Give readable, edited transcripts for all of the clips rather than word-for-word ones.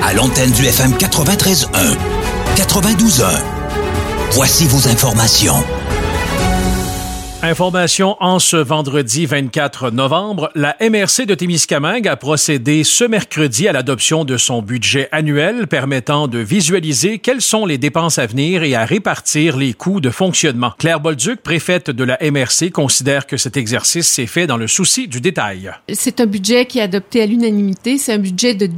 à l'antenne du FM 93.1, 92.1. Voici vos informations. Information en ce vendredi 24 novembre. La MRC de Témiscamingue a procédé ce mercredi à l'adoption de son budget annuel permettant de visualiser quelles sont les dépenses à venir et à répartir les coûts de fonctionnement. Claire Bolduc, préfète de la MRC, considère que cet exercice s'est fait dans le souci du détail. C'est un budget qui est adopté à l'unanimité. C'est un budget de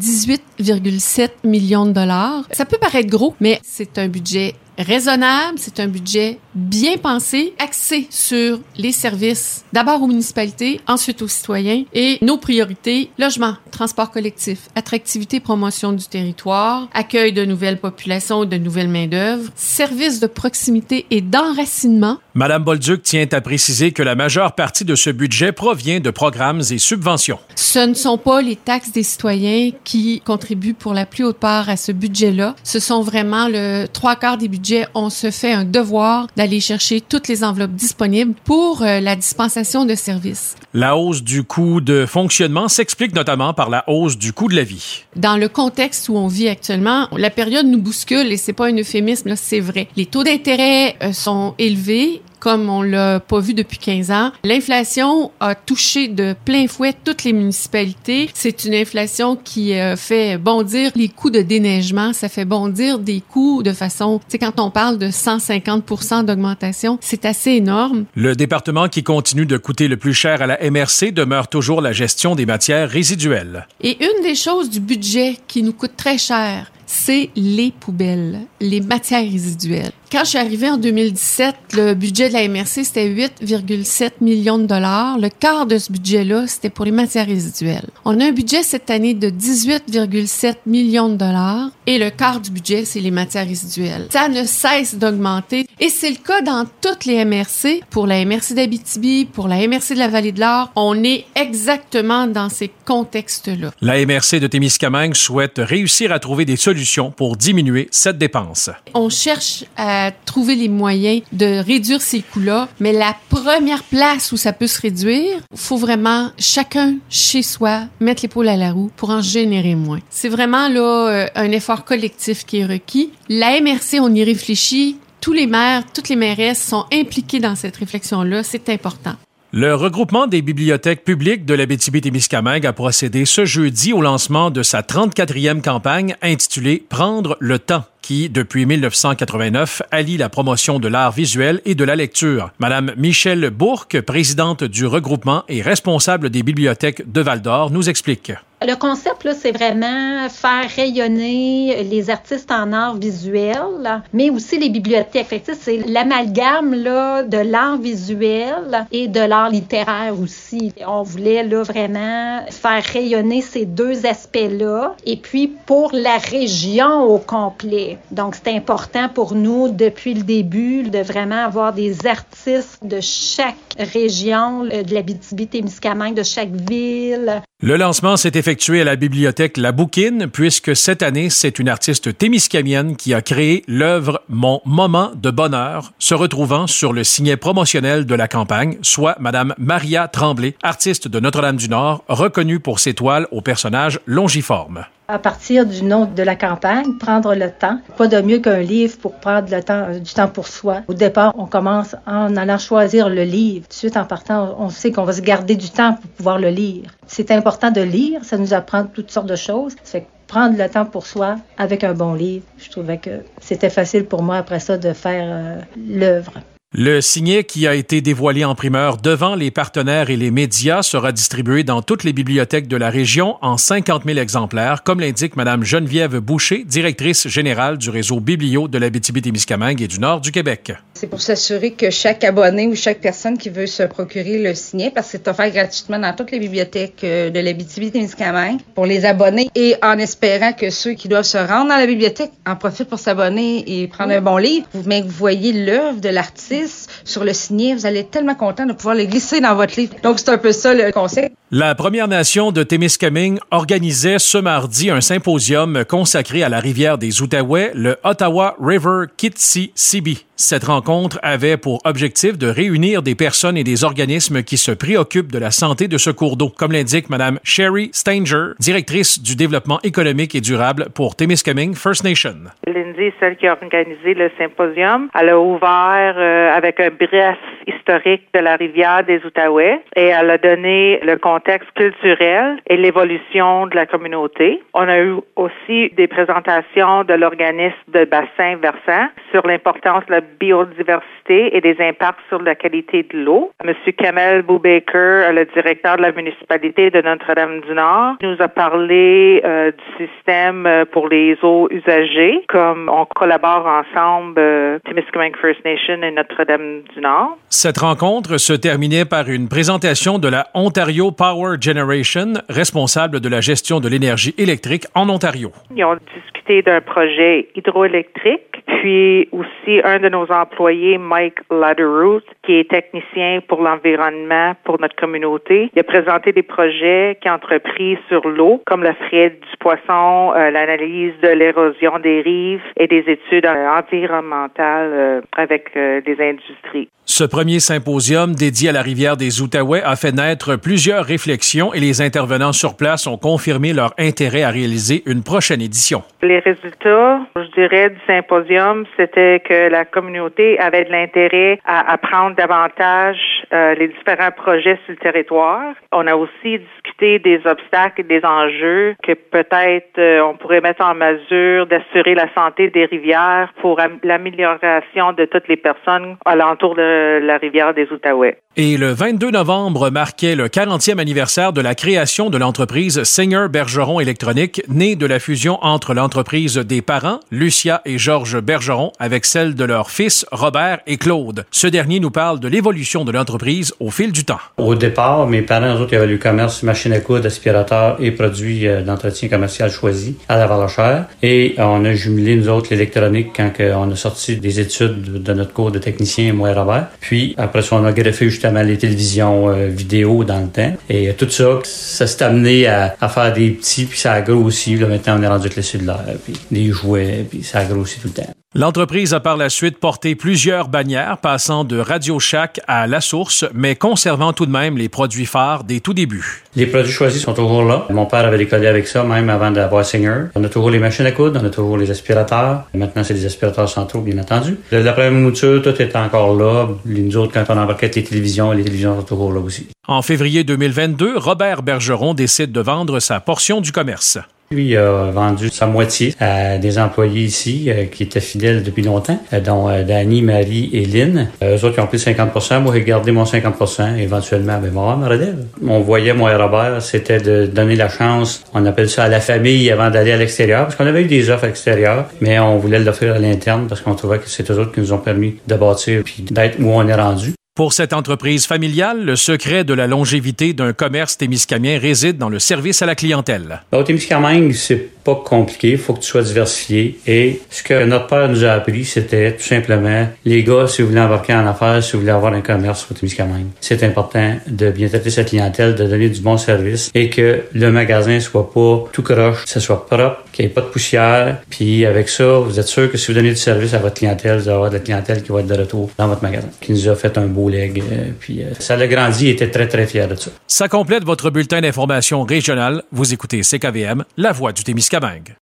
18,7 millions de dollars. Ça peut paraître gros, mais c'est un budget raisonnable, c'est un budget bien pensé, axé sur les services, d'abord aux municipalités, ensuite aux citoyens, et nos priorités, logement, transport collectif, attractivité, promotion du territoire, accueil de nouvelles populations, de nouvelles main-d'œuvre, services de proximité et d'enracinement. Madame Bolduc tient à préciser que la majeure partie de ce budget provient de programmes et subventions. Ce ne sont pas les taxes des citoyens qui contribuent pour la plus haute part à ce budget-là. Ce sont vraiment le 3/4 des budgets. On se fait un devoir d'aller chercher toutes les enveloppes disponibles pour la dispensation de services. La hausse du coût de fonctionnement s'explique notamment par la hausse du coût de la vie. Dans le contexte où on vit actuellement, la période nous bouscule et c'est pas un euphémisme, là, c'est vrai. Les taux d'intérêt sont élevés, comme on l'a pas vu depuis 15 ans. L'inflation a touché de plein fouet toutes les municipalités. C'est une inflation qui fait bondir les coûts de déneigement. Ça fait bondir des coûts de façon... Tu sais, quand on parle de 150% d'augmentation, c'est assez énorme. Le département qui continue de coûter le plus cher à la MRC demeure toujours la gestion des matières résiduelles. Et une des choses du budget qui nous coûte très cher, c'est les poubelles, les matières résiduelles. Quand je suis arrivée en 2017, le budget de la MRC, c'était 8,7 millions de dollars. Le quart de ce budget-là, c'était pour les matières résiduelles. On a un budget cette année de 18,7 millions de dollars et le quart du budget, c'est les matières résiduelles. Ça ne cesse d'augmenter et c'est le cas dans toutes les MRC. Pour la MRC d'Abitibi, pour la MRC de la Vallée-de-l'Or, on est exactement dans ces contextes-là. La MRC de Témiscamingue souhaite réussir à trouver des solutions pour diminuer cette dépense. On cherche à trouver les moyens de réduire ces coûts-là, mais la première place où ça peut se réduire, il faut vraiment chacun chez soi mettre l'épaule à la roue pour en générer moins. C'est vraiment là un effort collectif qui est requis. La MRC, on y réfléchit. Tous les maires, toutes les mairesses sont impliqués dans cette réflexion-là. C'est important. Le regroupement des bibliothèques publiques de l'Abitibi-Témiscamingue a procédé ce jeudi au lancement de sa 34e campagne intitulée « Prendre le temps », qui, depuis 1989, allie la promotion de l'art visuel et de la lecture. Madame Michèle Bourque, présidente du regroupement et responsable des bibliothèques de Val-d'Or, nous explique. Le concept, là, c'est vraiment faire rayonner les artistes en art visuel, mais aussi les bibliothèques. Fait que, c'est l'amalgame là, de l'art visuel et de l'art littéraire aussi. On voulait là, vraiment faire rayonner ces deux aspects-là. Et puis, pour la région au complet. Donc, c'est important pour nous, depuis le début, de vraiment avoir des artistes de chaque région, de l'Abitibi-Témiscamingue, de chaque ville. Le lancement s'est effectué à la bibliothèque La Bouquine, puisque cette année, c'est une artiste témiscamienne qui a créé l'œuvre « Mon moment de bonheur », se retrouvant sur le signet promotionnel de la campagne, soit Madame Maria Tremblay, artiste de Notre-Dame-du-Nord, reconnue pour ses toiles aux personnages longiformes. À partir du nom de la campagne, prendre le temps. Quoi de mieux qu'un livre pour prendre le temps, du temps pour soi. Au départ, on commence en allant choisir le livre. Tout de suite, en partant, on sait qu'on va se garder du temps pour pouvoir le lire. C'est important de lire, ça nous apprend toutes sortes de choses. Ça fait prendre le temps pour soi avec un bon livre. Je trouvais que c'était facile pour moi après ça de faire l'œuvre. Le signet qui a été dévoilé en primeur devant les partenaires et les médias sera distribué dans toutes les bibliothèques de la région en 50 000 exemplaires, comme l'indique Mme Geneviève Boucher, directrice générale du réseau Biblio de l'Abitibi-Témiscamingue et du Nord du Québec. C'est pour s'assurer que chaque abonné ou chaque personne qui veut se procurer le signet, parce que c'est offert gratuitement dans toutes les bibliothèques de l'Abitibi-Témiscamingue pour les abonnés, et en espérant que ceux qui doivent se rendre dans la bibliothèque en profitent pour s'abonner et prendre un bon livre. Mais vous voyez l'œuvre de l'artiste sur le signet, vous allez être tellement content de pouvoir le glisser dans votre livre. Donc, c'est un peu ça le concept. La Première Nation de Témiscamingue organisait ce mardi un symposium consacré à la rivière des Outaouais, le Ottawa River Kitsisibi. Cette rencontre rencontre avait pour objectif de réunir des personnes et des organismes qui se préoccupent de la santé de ce cours d'eau, comme l'indique Mme Sherry Stanger, directrice du développement économique et durable pour Témiscamingue First Nation. Lindsay, celle qui a organisé le symposium, elle a ouvert avec un bref historique de la rivière des Outaouais et elle a donné le contexte culturel et l'évolution de la communauté. On a eu aussi des présentations de l'organisme de bassin versant sur l'importance de la biodiversité et des impacts sur la qualité de l'eau. Monsieur Kamel Boubaker, le directeur de la municipalité de Notre-Dame-du-Nord, nous a parlé du système pour les eaux usagées, comme on collabore ensemble, Témiscamingue First Nation et Notre-Dame-du-Nord. Cette rencontre se terminait par une présentation de la Ontario Power Generation, responsable de la gestion de l'énergie électrique en Ontario. Ils ont discuté d'un projet hydroélectrique, puis aussi un de nos employés, Mike Ladderoot, qui est technicien pour l'environnement pour notre communauté. Il a présenté des projets qui ont entrepris sur l'eau, comme la frite du poisson, l'analyse de l'érosion des rives et des études environnementales avec des industries. Ce premier symposium dédié à la rivière des Outaouais a fait naître plusieurs réflexions et les intervenants sur place ont confirmé leur intérêt à réaliser une prochaine édition. Les résultats, je dirais, du symposium, c'était que la communauté avait de l'intérêt à apprendre davantage les différents projets sur le territoire. On a aussi discuté des obstacles et des enjeux que peut-être on pourrait mettre en mesure d'assurer la santé des rivières pour l'amélioration de toutes les personnes alentour de la rivière des Outaouais. Et le 22 novembre marquait le 40e anniversaire de la création de l'entreprise Singer Bergeron Électronique, née de la fusion entre l'entreprise des parents, Lucia et Georges Bergeron, avec celle de leurs fils, Robert et Claude. Ce dernier nous parle de l'évolution de l'entreprise au fil du temps. Au départ, mes parents, eux autres, ils avaient le commerce machine à coudre, aspirateur et produits d'entretien commercial choisis à la Valachère. Et on a jumelé, nous autres, l'électronique quand on a sorti des études de notre cours de technicien, moi et Robert. Puis, après ça, on a greffé justement les télévisions vidéo dans le temps. Et tout ça, ça s'est amené à faire des petits, puis ça a grossi. Là, maintenant, on est rendu avec le cellulaire, puis des jouets, puis ça a grossi tout le temps. L'entreprise a par la suite porté plusieurs bannières, passant de Radio Shack à La Source, mais conservant tout de même les produits phares des tout débuts. Les produits choisis sont toujours là. Mon père avait décollé avec ça, même avant d'avoir Singer. On a toujours les machines à coudre, on a toujours les aspirateurs. Maintenant, c'est des aspirateurs centraux, bien entendu. La première mouture, tout est encore là. Nous autres, quand on embarquait les télévisions sont toujours là aussi. En février 2022, Robert Bergeron décide de vendre sa portion du commerce. Lui a vendu sa moitié à des employés ici qui étaient fidèles depuis longtemps, dont Dani, Marie et Lynn. Eux autres, ils ont pris 50%. Moi, j'ai gardé mon 50%. Éventuellement, moi, me relève. On voyait, moi et Robert, c'était de donner la chance, on appelle ça à la famille avant d'aller à l'extérieur, parce qu'on avait eu des offres à l'extérieur, mais on voulait l'offrir à l'interne parce qu'on trouvait que c'est eux autres qui nous ont permis de bâtir puis d'être où on est rendu. Pour cette entreprise familiale, le secret de la longévité d'un commerce témiscamien réside dans le service à la clientèle. Au Témiscamingue, c'est pas compliqué, il faut que tu sois diversifié. Et ce que notre père nous a appris, c'était tout simplement, les gars, si vous voulez embarquer en affaires, si vous voulez avoir un commerce au Témiscamingue, c'est important de bien traiter sa clientèle, de donner du bon service et que le magasin soit pas tout croche, que ce soit propre, qu'il n'y ait pas de poussière. Puis avec ça, vous êtes sûr que si vous donnez du service à votre clientèle, vous allez avoir de la clientèle qui va être de retour dans votre magasin, qui nous a fait un beau leg. Puis ça l'a grandi et était très, très fier de ça. Ça complète votre bulletin d'information régionale. Vous écoutez CKVM, la voix du Témiscamingue.